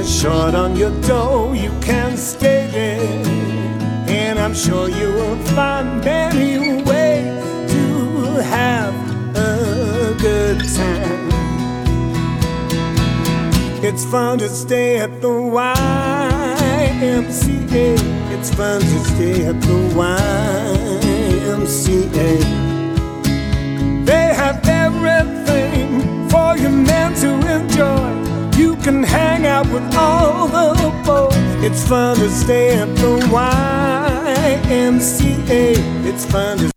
short on your dough, you can stay there. And I'm sure you will find many ways to have a good time. It's fun to stay at the YMCA. It's fun to stay at the YMCA. They have everything for your man to enjoy. You can hang out with all the boys. It's fun to stay at the YMCA. It's fun to